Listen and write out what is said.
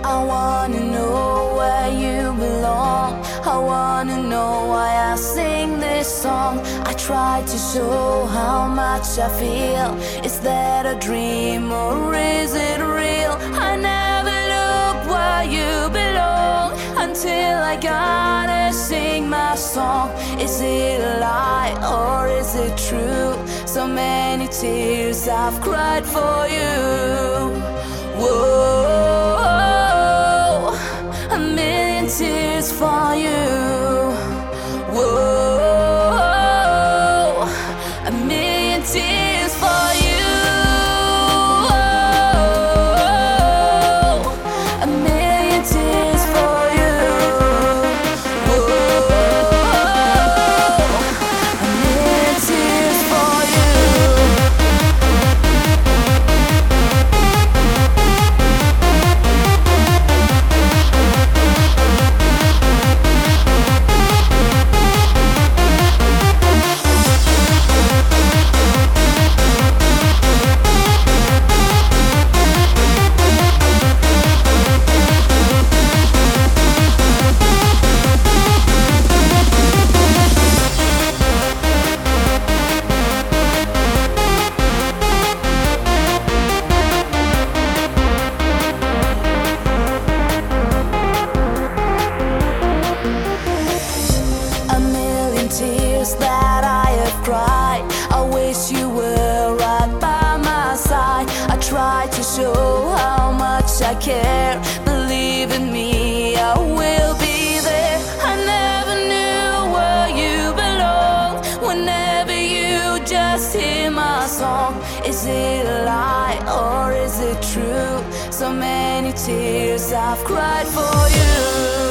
I wanna know where you belong. I wanna know why I sing this song. I try to show how much I feel. Is that a dream or is it real? I never look where you belong until I gotta sing my song. Is it a lie or is it true? So many tears I've cried for you. Whoa, a million tears for you. Whoa, a million tears for you. A million tears for you. Whoa, a million tears for you. Tears that I have cried. I wish you were right by my side. I try to show how much I care. Believe in me, I will be there. I never knew where you belong. Whenever you just hear my song, is it a lie or is it true? So many tears I've cried for you.